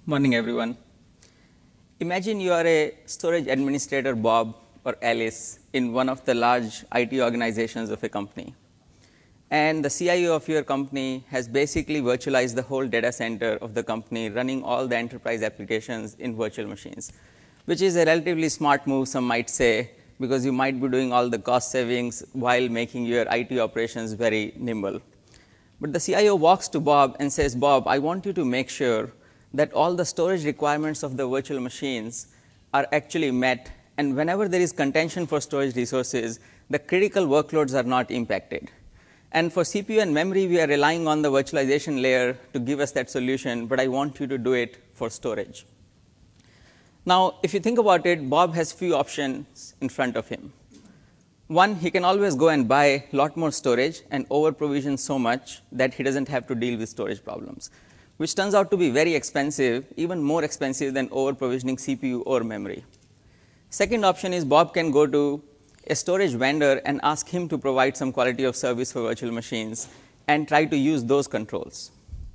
Morning, everyone. Imagine you are a storage administrator, Bob or Alice, in one of the large IT organizations of a company. And the CIO of your company has basically virtualized the whole data center of the company, running all the enterprise applications in virtual machines, which is a relatively smart move, some might say, because you might be doing all the cost savings while making your IT operations very nimble. But the CIO walks to Bob and says, Bob, I want you to make sure that all the storage requirements of the virtual machines are actually met, and whenever there is contention for storage resources, the critical workloads are not impacted. And for CPU and memory, we are relying on the virtualization layer to give us that solution, but I want you to do it for storage. Now, if you think about it, Bob has few options in front of him. One, he can always go and buy a lot more storage and over-provision so much that he doesn't have to deal with storage problems, which turns out to be very expensive, even more expensive than over-provisioning CPU or memory. Second option is Bob can go to a storage vendor and ask him to provide some quality of service for virtual machines and try to use those controls.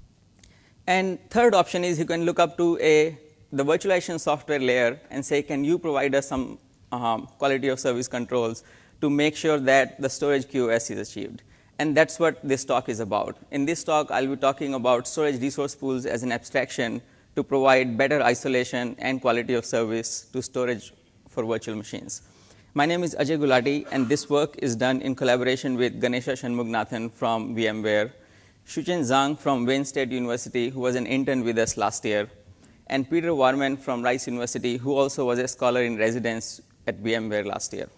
And third option is he can look up to the virtualization software layer and say, can you provide us some quality of service controls to make sure that the storage QoS is achieved. And that's what this talk is about. In this talk, I'll be talking about storage resource pools as an abstraction to provide better isolation and quality of service to storage for virtual machines. My name is Ajay Gulati, and this work is done in collaboration with Ganesha Shanmugnathan from VMware, Shuchen Zhang from Wayne State University, who was an intern with us last year, and Peter Warman from Rice University, who also was a scholar in residence at VMware last year.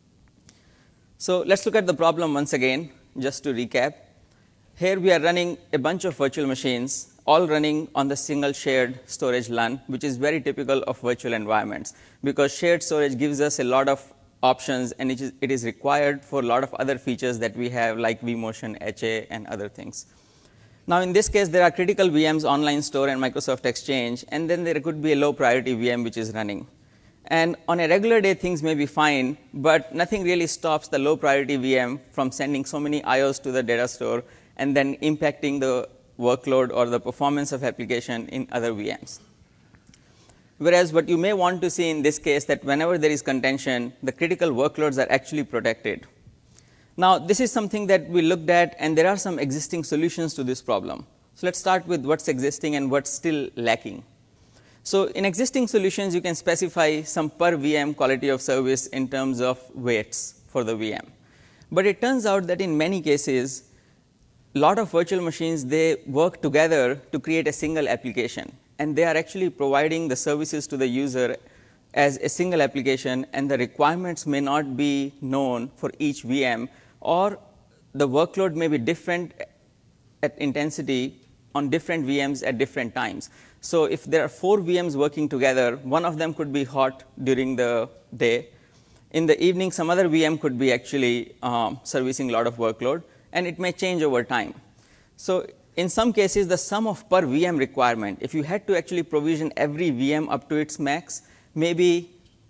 So let's look at the problem once again. Just to recap, here we are running a bunch of virtual machines, all running on the single shared storage LUN, which is very typical of virtual environments, because shared storage gives us a lot of options, and it is required for a lot of other features that we have, like vMotion, HA, and other things. Now, in this case, there are critical VMs, Online Store, and Microsoft Exchange, and then there could be a low priority VM which is running. And on a regular day, things may be fine, but nothing really stops the low priority VM from sending so many IOs to the data store and then impacting the workload or the performance of application in other VMs. Whereas what you may want to see in this case, that whenever there is contention, the critical workloads are actually protected. Now, this is something that we looked at, and there are some existing solutions to this problem. So let's start with what's existing and what's still lacking. So in existing solutions, you can specify some per VM quality of service in terms of weights for the VM. But it turns out that in many cases, a lot of virtual machines, they work together to create a single application. And they are actually providing the services to the user as a single application, and the requirements may not be known for each VM, or the workload may be different at intensity on different VMs at different times. So if there are 4 VMs working together, one of them could be hot during the day. In the evening, some other VM could be actually servicing a lot of workload, and it may change over time. So in some cases, the sum of per VM requirement, if you had to actually provision every VM up to its max, may be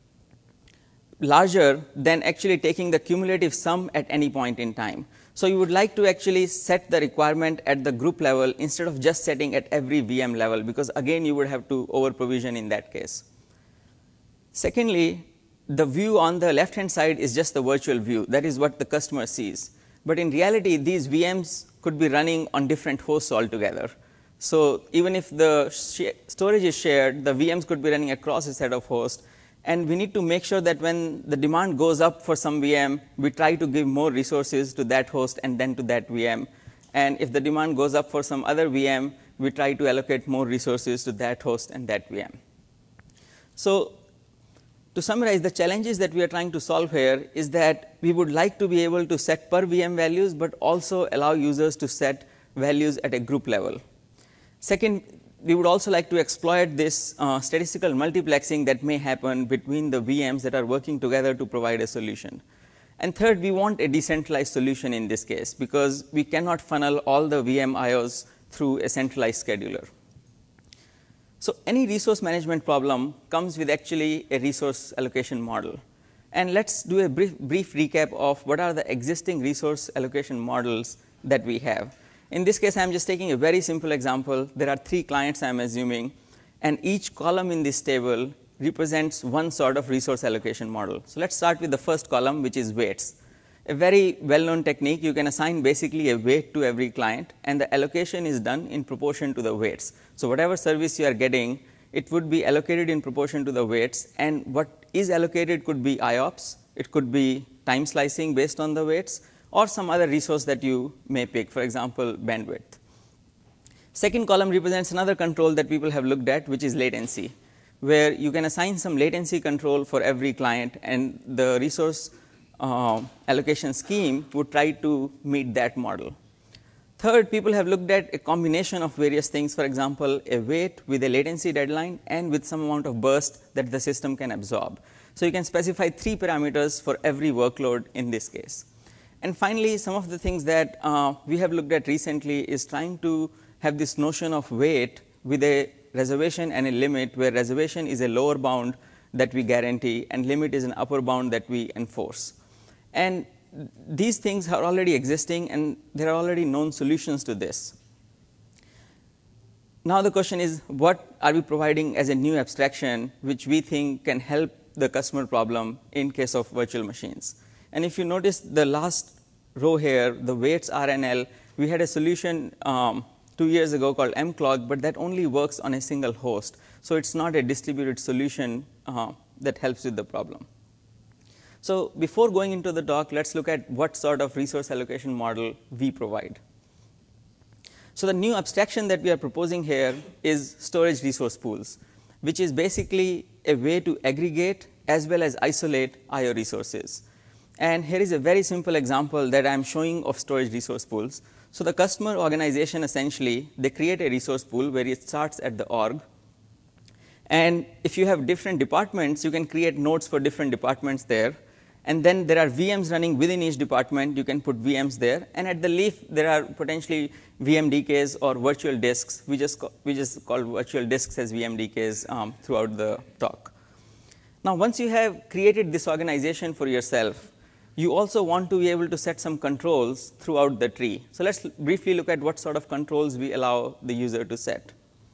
larger than actually taking the cumulative sum at any point in time. So you would like to actually set the requirement at the group level instead of just setting at every VM level, because again, you would have to over-provision in that case. Secondly, the view on the left-hand side is just the virtual view. That is what the customer sees. But in reality, these VMs could be running on different hosts altogether. So even if the storage is shared, the VMs could be running across a set of hosts. And we need to make sure that when the demand goes up for some VM, we try to give more resources to that host and then to that VM. And if the demand goes up for some other VM, we try to allocate more resources to that host and that VM. So to summarize, the challenges that we are trying to solve here is that we would like to be able to set per VM values, but also allow users to set values at a group level. Second, we would also like to exploit this statistical multiplexing that may happen between the VMs that are working together to provide a solution. And third, we want a decentralized solution in this case, because we cannot funnel all the VM IOs through a centralized scheduler. So any resource management problem comes with actually a resource allocation model. And let's do a brief recap of what are the existing resource allocation models that we have. In this case, I'm just taking a very simple example. There are 3 clients I'm assuming, and each column in this table represents one sort of resource allocation model. So let's start with the first column, which is weights. A very well-known technique, you can assign basically a weight to every client, and the allocation is done in proportion to the weights. So whatever service you are getting, it would be allocated in proportion to the weights, and what is allocated could be IOPS, it could be time slicing based on the weights, or some other resource that you may pick, for example, bandwidth. Second column represents another control that people have looked at, which is latency, where you can assign some latency control for every client, and the resource allocation scheme would try to meet that model. Third, people have looked at a combination of various things, for example, a weight with a latency deadline and with some amount of burst that the system can absorb. So you can specify 3 parameters for every workload in this case. And finally, some of the things that we have looked at recently is trying to have this notion of weight with a reservation and a limit, where reservation is a lower bound that we guarantee and limit is an upper bound that we enforce. And these things are already existing, and there are already known solutions to this. Now the question is, what are we providing as a new abstraction which we think can help the customer problem in case of virtual machines? And if you notice the last row here, the weights RNL, we had a solution 2 years ago called mclog, but that only works on a single host. So it's not a distributed solution that helps with the problem. So before going into the talk, let's look at what sort of resource allocation model we provide. So the new abstraction that we are proposing here is storage resource pools, which is basically a way to aggregate as well as isolate I/O resources. And here is a very simple example that I'm showing of storage resource pools. So the customer organization, essentially, they create a resource pool where it starts at the org. And if you have different departments, you can create nodes for different departments there. And then there are VMs running within each department. You can put VMs there. And at the leaf, there are potentially VMDKs or virtual disks. We just call virtual disks as VMDKs throughout the talk. Now, once you have created this organization for yourself, you also want to be able to set some controls throughout the tree. So let's briefly look at what sort of controls we allow the user to set.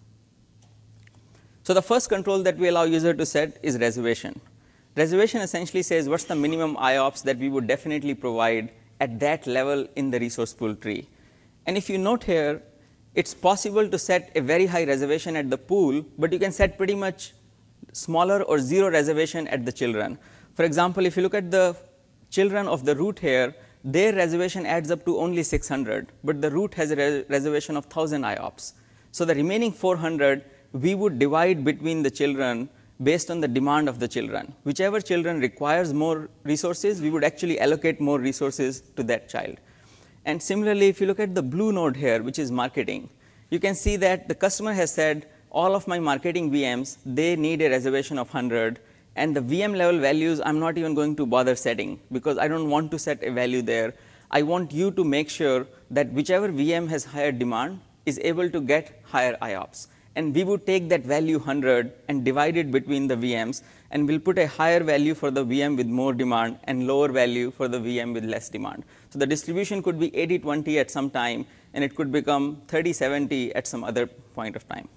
So the first control that we allow user to set is reservation. Reservation essentially says what's the minimum IOPS that we would definitely provide at that level in the resource pool tree. And if you note here, it's possible to set a very high reservation at the pool, but you can set pretty much smaller or zero reservation at the children. For example, if you look at the children of the root here, their reservation adds up to only 600, but the root has a reservation of 1,000 IOPS. So the remaining 400, we would divide between the children based on the demand of the children. Whichever children requires more resources, we would actually allocate more resources to that child. And similarly, if you look at the blue node here, which is marketing, you can see that the customer has said, all of my marketing VMs, they need a reservation of 100, and the VM level values I'm not even going to bother setting, because I don't want to set a value there. I want you to make sure that whichever VM has higher demand is able to get higher IOPS. And we would take that value 100 and divide it between the VMs, and we'll put a higher value for the VM with more demand and lower value for the VM with less demand. So the distribution could be 80-20 at some time, and it could become 30-70 at some other point of time.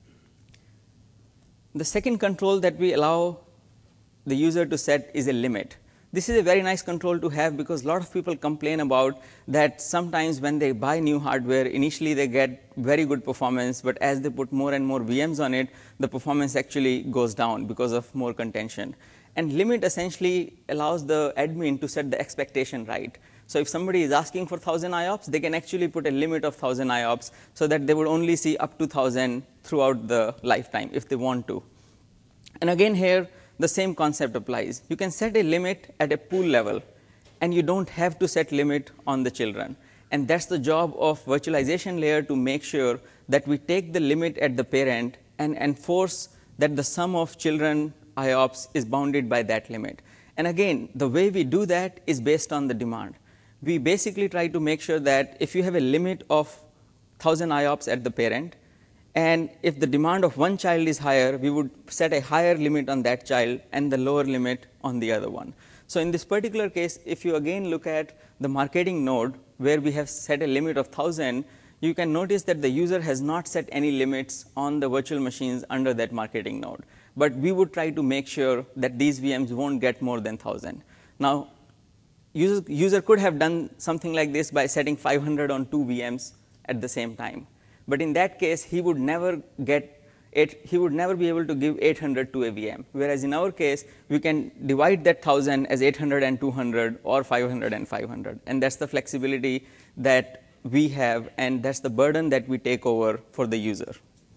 The second control that we allow the user to set is a limit. This is a very nice control to have, because a lot of people complain about that sometimes when they buy new hardware, initially they get very good performance, but as they put more and more VMs on it, the performance actually goes down because of more contention. And limit essentially allows the admin to set the expectation right. So if somebody is asking for 1,000 IOPS, they can actually put a limit of 1,000 IOPS so that they would only see up to 1,000 throughout the lifetime if they want to. And again here, the same concept applies. You can set a limit at a pool level, and you don't have to set limit on the children. And that's the job of virtualization layer, to make sure that we take the limit at the parent and enforce that the sum of children IOPS is bounded by that limit. And again, the way we do that is based on the demand. We basically try to make sure that if you have a limit of 1,000 IOPS at the parent, and if the demand of one child is higher, we would set a higher limit on that child and the lower limit on the other one. So in this particular case, if you again look at the marketing node where we have set a limit of 1,000, you can notice that the user has not set any limits on the virtual machines under that marketing node. But we would try to make sure that these VMs won't get more than 1,000. Now, user could have done something like this by setting 500 on 2 VMs at the same time. But in that case, he would never be able to give 800 to a VM. Whereas in our case, we can divide that 1,000 as 800 and 200 or 500 and 500. And that's the flexibility that we have, and that's the burden that we take over for the user.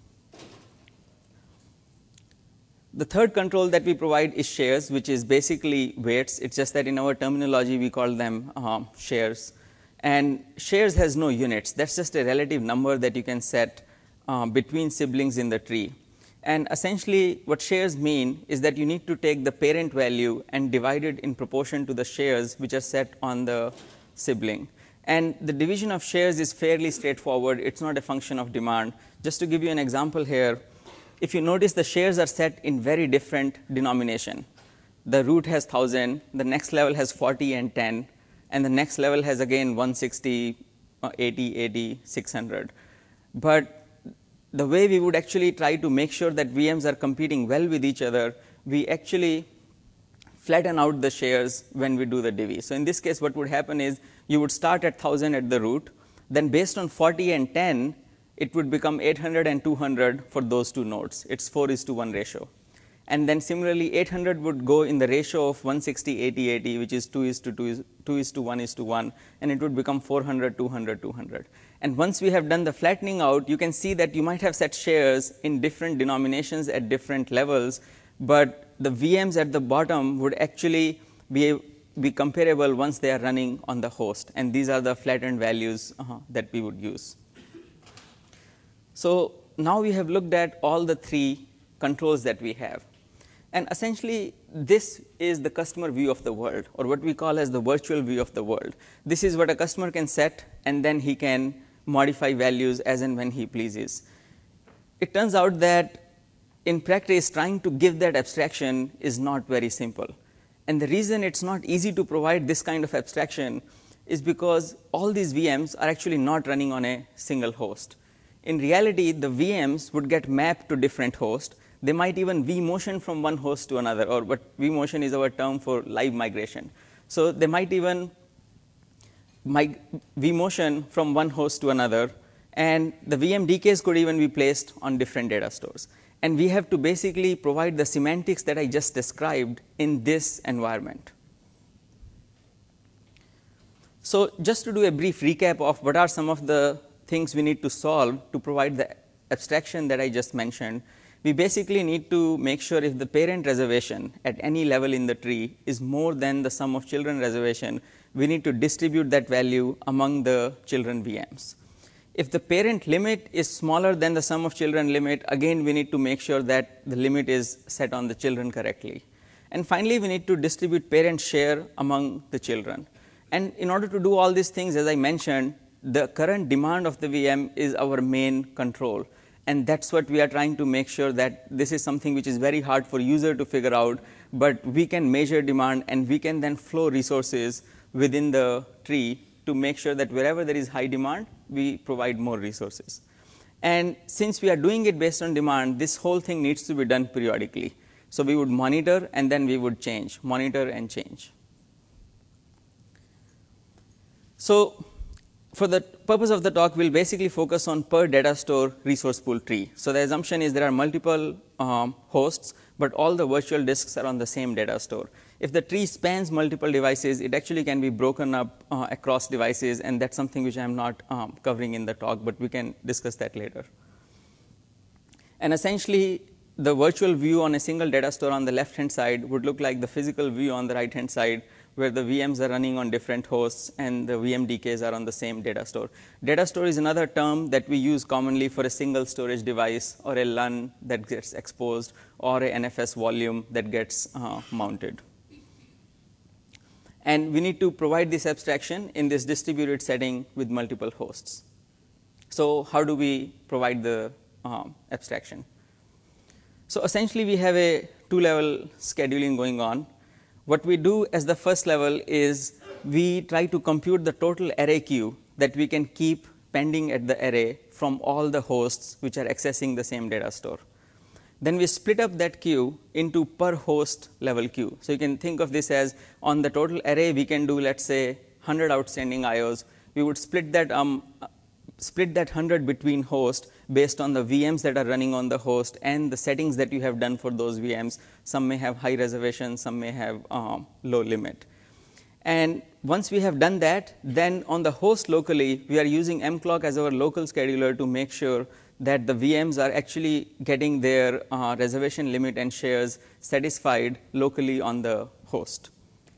The third control that we provide is shares, which is basically weights. It's just that in our terminology, we call them shares. And shares has no units. That's just a relative number that you can set between siblings in the tree. And essentially, what shares mean is that you need to take the parent value and divide it in proportion to the shares which are set on the sibling. And the division of shares is fairly straightforward. It's not a function of demand. Just to give you an example here, if you notice, the shares are set in very different denomination. The root has 1,000, the next level has 40 and 10, and the next level has again 160, 80, 600. But the way we would actually try to make sure that VMs are competing well with each other, we actually flatten out the shares when we do the divvy. So in this case, what would happen is you would start at 1,000 at the root. Then based on 40 and 10, it would become 800 and 200 for those two nodes. It's 4:1 ratio. And then similarly, 800 would go in the ratio of 160, 80, 80, which is 2:1:1, and it would become 400, 200, 200. And once we have done the flattening out, you can see that you might have set shares in different denominations at different levels, but the VMs at the bottom would actually be comparable once they are running on the host. And these are the flattened values that we would use. So now we have looked at all the three controls that we have. And essentially, this is the customer view of the world, or what we call as the virtual view of the world. This is what a customer can set, and then he can modify values as and when he pleases. It turns out that in practice, trying to give that abstraction is not very simple. And the reason it's not easy to provide this kind of abstraction is because all these VMs are actually not running on a single host. In reality, the VMs would get mapped to different hosts. They might even vMotion from one host to another, or what vMotion is our term for live migration. So they might even vMotion from one host to another, and the VM decays could even be placed on different data stores. And we have to basically provide the semantics that I just described in this environment. So just to do a brief recap of what are some of the things we need to solve to provide the abstraction that I just mentioned, we basically need to make sure if the parent reservation at any level in the tree is more than the sum of children reservation, we need to distribute that value among the children VMs. If the parent limit is smaller than the sum of children limit, again, we need to make sure that the limit is set on the children correctly. And finally, we need to distribute parent share among the children. And in order to do all these things, as I mentioned, the current demand of the VM is our main control. And that's what we are trying to make sure that this is something which is very hard for user to figure out, but we can measure demand, and we can then flow resources within the tree to make sure that wherever there is high demand, we provide more resources. And since we are doing it based on demand, this whole thing needs to be done periodically. So we would monitor, and then we would change, monitor and change. So for the purpose of the talk, we'll basically focus on per data store resource pool tree. So the assumption is there are multiple hosts, but all the virtual disks are on the same data store. If the tree spans multiple devices, it actually can be broken up across devices, and that's something which I'm not covering in the talk, but we can discuss that later. And essentially, the virtual view on a single data store on the left-hand side would look like the physical view on the right-hand side, where the VMs are running on different hosts and the VM decays are on the same data store. Data store is another term that we use commonly for a single storage device, or a LUN that gets exposed, or a NFS volume that gets mounted. And we need to provide this abstraction in this distributed setting with multiple hosts. So how do we provide the abstraction? So essentially, we have a two-level scheduling going on. What we do as the first level is we try to compute the total array queue that we can keep pending at the array from all the hosts which are accessing the same data store. Then we split up that queue into per host level queue. So you can think of this as on the total array, we can do, let's say, 100 outstanding IOs. We would split that 100 between hosts based on the VMs that are running on the host and the settings that you have done for those VMs. Some may have high reservation, some may have low limit. And once we have done that, then on the host locally, we are using mclock as our local scheduler to make sure that the VMs are actually getting their reservation limit and shares satisfied locally on the host.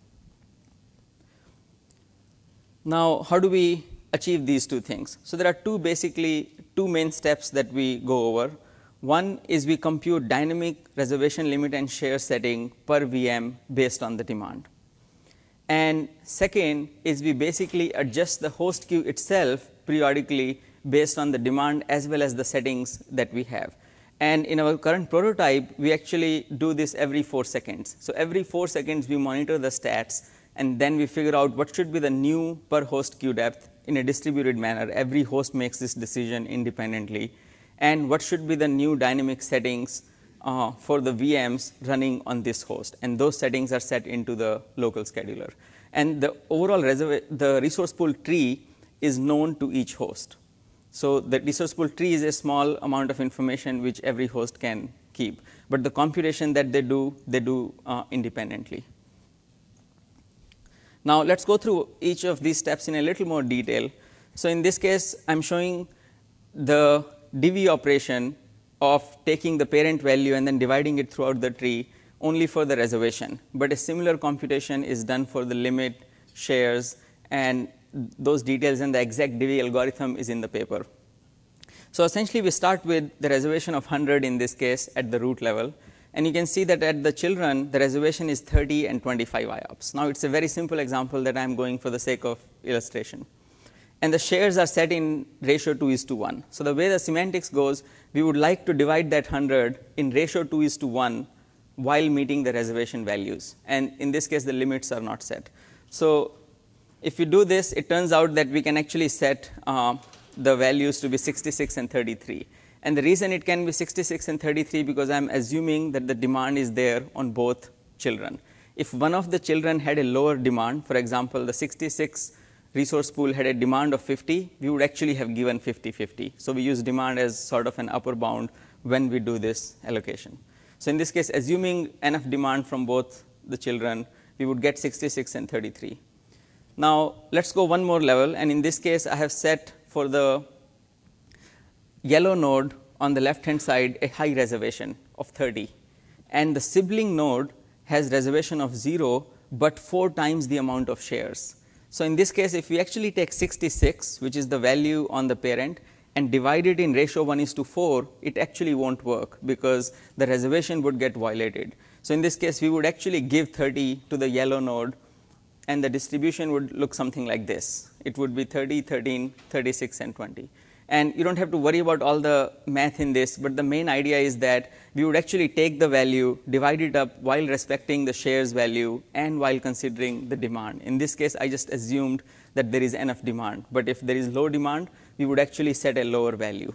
Now, how do we achieve these two things? So there are basically two main steps that we go over. One is we compute dynamic reservation limit and share setting per VM based on the demand. And second is we basically adjust the host queue itself periodically based on the demand as well as the settings that we have. And in our current prototype, we actually do this every 4 seconds. So every 4 seconds, we monitor the stats, and then we figure out what should be the new per host queue depth in a distributed manner. Every host makes this decision independently. And what should be the new dynamic settings for the VMs running on this host. And those settings are set into the local scheduler. And the overall the resource pool tree is known to each host. So the resource pool tree is a small amount of information which every host can keep. But the computation that they do independently. Now let's go through each of these steps in a little more detail. So in this case, I'm showing the div operation of taking the parent value and then dividing it throughout the tree only for the reservation. But a similar computation is done for the limit, shares, and those details and the exact div algorithm is in the paper. So essentially, we start with the reservation of 100 in this case at the root level. And you can see that at the children, the reservation is 30 and 25 IOPS. Now, it's a very simple example that I'm going for the sake of illustration. And the shares are set in ratio 2:1. So the way the semantics goes, we would like to divide that 100 in ratio 2:1 while meeting the reservation values. And in this case, the limits are not set. So if you do this, it turns out that we can actually set the values to be 66 and 33. And the reason it can be 66 and 33 because I'm assuming that the demand is there on both children. If one of the children had a lower demand, for example, the 66 resource pool had a demand of 50, we would actually have given 50-50. So we use demand as sort of an upper bound when we do this allocation. So in this case, assuming enough demand from both the children, we would get 66 and 33. Now let's go one more level, and in this case, I have set for the yellow node on the left-hand side a high reservation of 30. And the sibling node has reservation of 0, but 4 times the amount of shares. So in this case, if we actually take 66, which is the value on the parent, and divide it in ratio 1:4, it actually won't work because the reservation would get violated. So in this case, we would actually give 30 to the yellow node, and the distribution would look something like this. It would be 30, 13, 36, and 20. And you don't have to worry about all the math in this, but the main idea is that we would actually take the value, divide it up while respecting the shares value and while considering the demand. In this case, I just assumed that there is enough demand. But if there is low demand, we would actually set a lower value.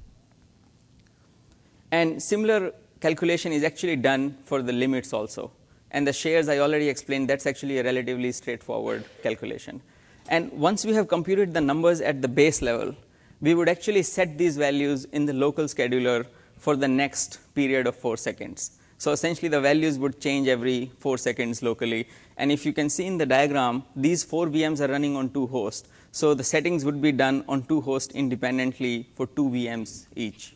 And similar calculation is actually done for the limits also. And the shares, I already explained, that's actually a relatively straightforward calculation. And once we have computed the numbers at the base level, we would actually set these values in the local scheduler for the next period of 4 seconds. So essentially, the values would change every 4 seconds locally. And if you can see in the diagram, these 4 VMs are running on 2 hosts. So the settings would be done on 2 hosts independently for 2 VMs each.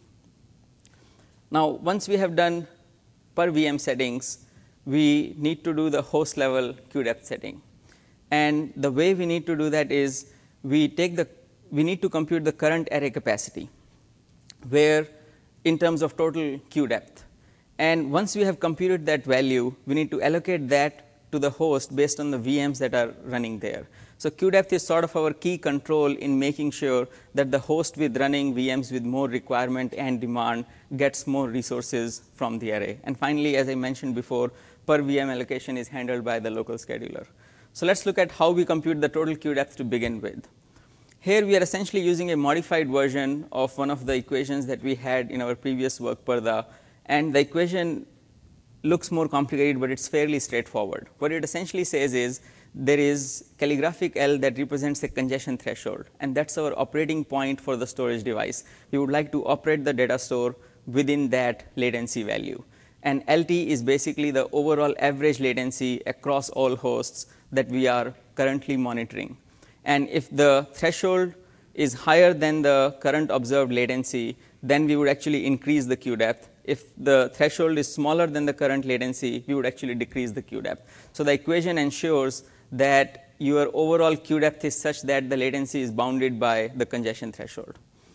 Now, once we have done per VM settings, we need to do the host level queue depth setting. And the way we need to do that is we need to compute the current array capacity, where in terms of total queue depth. And once we have computed that value, we need to allocate that to the host based on the VMs that are running there. So queue depth is sort of our key control in making sure that the host with running VMs with more requirement and demand gets more resources from the array. And finally, as I mentioned before, per VM allocation is handled by the local scheduler. So let's look at how we compute the total queue depth to begin with. Here we are essentially using a modified version of one of the equations that we had in our previous work, Parda, and the equation looks more complicated, but it's fairly straightforward. What it essentially says is there is calligraphic L that represents a congestion threshold, and that's our operating point for the storage device. We would like to operate the data store within that latency value. And LT is basically the overall average latency across all hosts that we are currently monitoring. And if the threshold is higher than the current observed latency, then we would actually increase the queue depth. If the threshold is smaller than the current latency, we would actually decrease the queue depth. So the equation ensures that your overall queue depth is such that the latency is bounded by the congestion threshold.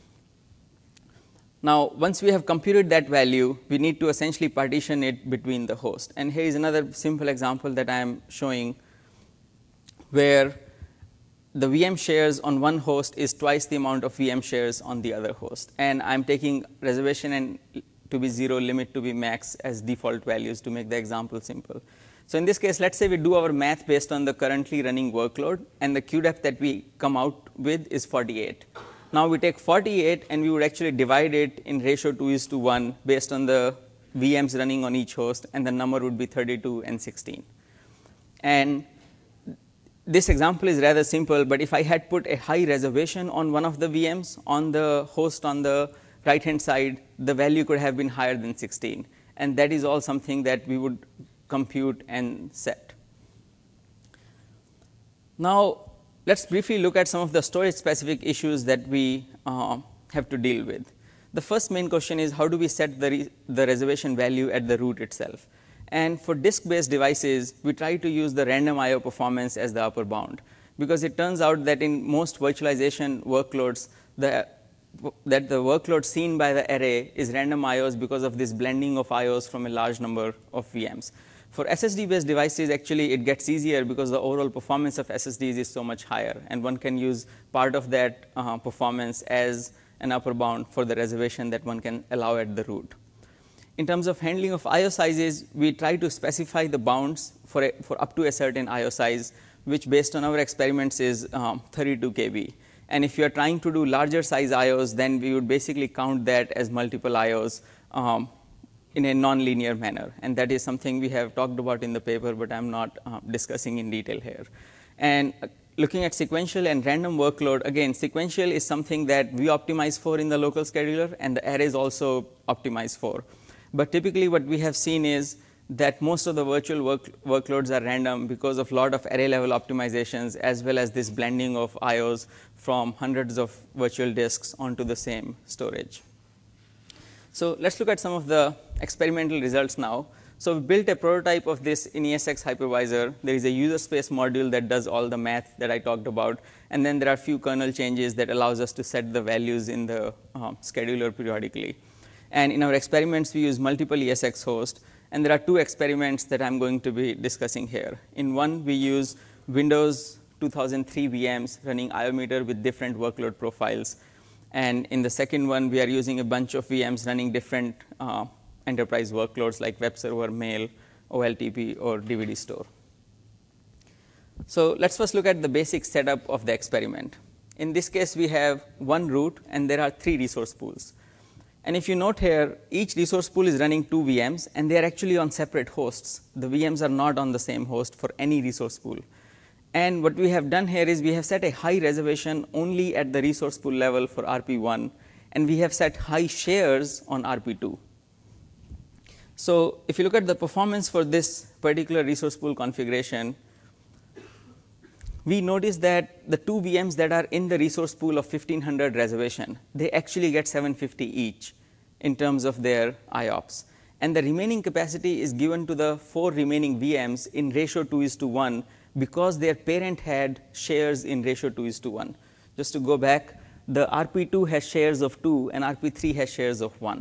Now, once we have computed that value, we need to essentially partition it between the host. And here is another simple example that I am showing where the VM shares on one host is twice the amount of VM shares on the other host. And I'm taking reservation and to be 0, limit to be max as default values to make the example simple. So in this case, let's say we do our math based on the currently running workload, and the queue depth that we come out with is 48. Now we take 48 and we would actually divide it in ratio 2:1 based on the VMs running on each host, and the number would be 32 and 16. And this example is rather simple, but if I had put a high reservation on one of the VMs on the host on the right-hand side, the value could have been higher than 16. And that is all something that we would compute and set. Now, let's briefly look at some of the storage-specific issues that we have to deal with. The first main question is, how do we set the reservation value at the root itself? And for disk-based devices, we try to use the random I/O performance as the upper bound, because it turns out that in most virtualization workloads, that the workload seen by the array is random I/Os because of this blending of I/Os from a large number of VMs. For SSD-based devices, actually, it gets easier because the overall performance of SSDs is so much higher, and one can use part of that performance as an upper bound for the reservation that one can allow at the root. In terms of handling of I/O sizes, we try to specify the bounds for up to a certain I/O size, which based on our experiments is 32 KB. And if you are trying to do larger size I/Os, then we would basically count that as multiple I/Os in a nonlinear manner. And that is something we have talked about in the paper, but I'm not discussing in detail here. And looking at sequential and random workload, again, sequential is something that we optimize for in the local scheduler, and the array is also optimized for. But typically what we have seen is that most of the virtual workloads are random because of a lot of array level optimizations, as well as this blending of I/Os from hundreds of virtual disks onto the same storage. So let's look at some of the experimental results now. So we built a prototype of this in ESX hypervisor. There is a user space module that does all the math that I talked about, and then there are a few kernel changes that allows us to set the values in the scheduler periodically. And in our experiments, we use multiple ESX hosts, and there are two experiments that I'm going to be discussing here. In one, we use Windows 2003 VMs running IOmeter with different workload profiles. And in the second one, we are using a bunch of VMs running different enterprise workloads like web server, mail, OLTP, or DVD store. So let's first look at the basic setup of the experiment. In this case, we have one root, and there are 3 resource pools. And if you note here, each resource pool is running 2 VMs, and they are actually on separate hosts. The VMs are not on the same host for any resource pool. And what we have done here is we have set a high reservation only at the resource pool level for RP1, and we have set high shares on RP2. So if you look at the performance for this particular resource pool configuration, we notice that the 2 VMs that are in the resource pool of 1500 reservation, they actually get 750 each in terms of their IOPS. And the remaining capacity is given to the 4 remaining VMs in ratio 2:1 because their parent had shares in ratio 2:1. Just to go back, the RP2 has shares of 2 and RP3 has shares of 1.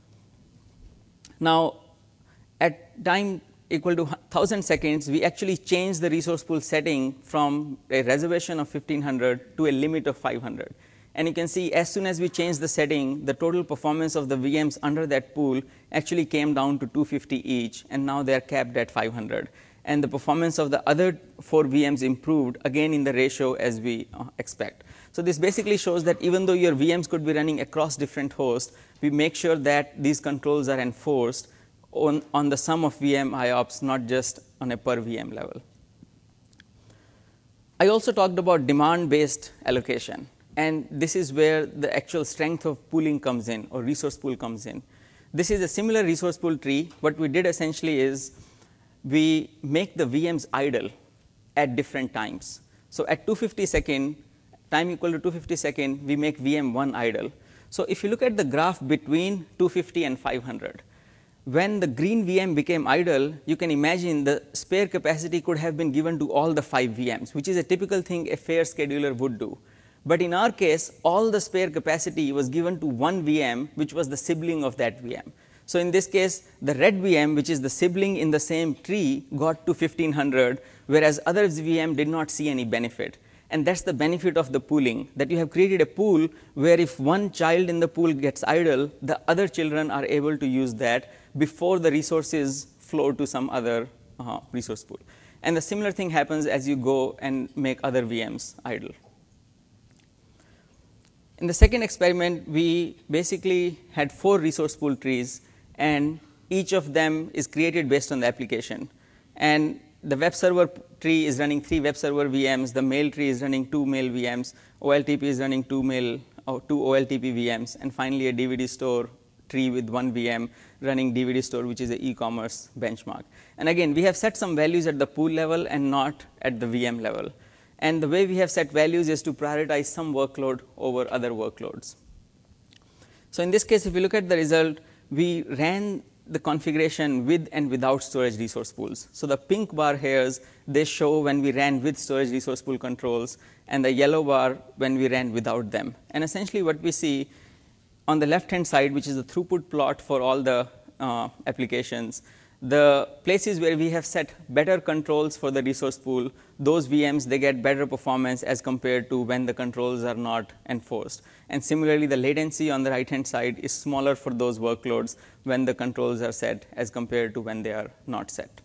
Now, at time equal to 1000 seconds, we actually change the resource pool setting from a reservation of 1500 to a limit of 500. And you can see as soon as we change the setting, the total performance of the VMs under that pool actually came down to 250 each, and now they are capped at 500. And the performance of the other 4 VMs improved, again in the ratio as we expect. So this basically shows that even though your VMs could be running across different hosts, we make sure that these controls are enforced on the sum of VM IOPS, not just on a per VM level. I also talked about demand-based allocation, and this is where the actual strength of pooling comes in, or resource pool comes in. This is a similar resource pool tree. What we did essentially is we make the VMs idle at different times. So at 250 second, time equal to 250 second, we make VM1 idle. So if you look at the graph between 250 and 500, when the green VM became idle, you can imagine the spare capacity could have been given to all the 5 VMs, which is a typical thing a fair scheduler would do. But in our case, all the spare capacity was given to one VM, which was the sibling of that VM. So in this case, the red VM, which is the sibling in the same tree, got to 1500, whereas other VM did not see any benefit. And that's the benefit of the pooling, that you have created a pool where if one child in the pool gets idle, the other children are able to use that before the resources flow to some other resource pool. And the similar thing happens as you go and make other VMs idle. In the second experiment, we basically had 4 resource pool trees, and each of them is created based on the application. And the web server tree is running 3 web server VMs, the mail tree is running 2 mail VMs, OLTP is running 2 OLTP VMs, and finally a DVD store tree with 1 VM running DVD store, which is an e-commerce benchmark. And again, we have set some values at the pool level and not at the VM level. And the way we have set values is to prioritize some workload over other workloads. So in this case, if you look at the result, we ran the configuration with and without storage resource pools. So the pink bar hairs, they show when we ran with storage resource pool controls, and the yellow bar when we ran without them. And essentially what we see on the left-hand side, which is the throughput plot for all the applications, the places where we have set better controls for the resource pool, those VMs, they get better performance as compared to when the controls are not enforced. And similarly, the latency on the right-hand side is smaller for those workloads when the controls are set as compared to when they are not set.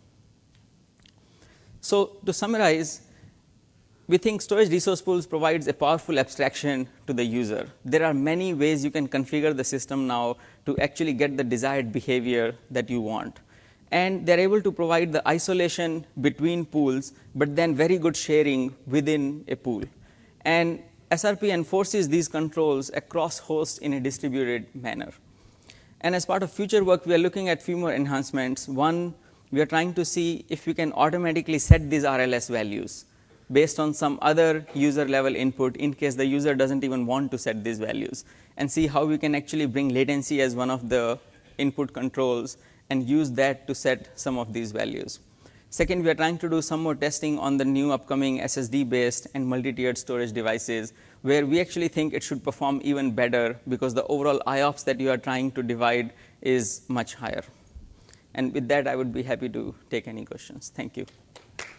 So to summarize, we think storage resource pools provides a powerful abstraction to the user. There are many ways you can configure the system now to actually get the desired behavior that you want. And they're able to provide the isolation between pools, but then very good sharing within a pool. And SRP enforces these controls across hosts in a distributed manner. And as part of future work, we are looking at few more enhancements. One, we are trying to see if we can automatically set these RLS values based on some other user level input in case the user doesn't even want to set these values, and see how we can actually bring latency as one of the input controls and use that to set some of these values. Second, we are trying to do some more testing on the new upcoming SSD-based and multi-tiered storage devices, where we actually think it should perform even better because the overall IOPS that you are trying to divide is much higher. And with that, I would be happy to take any questions. Thank you.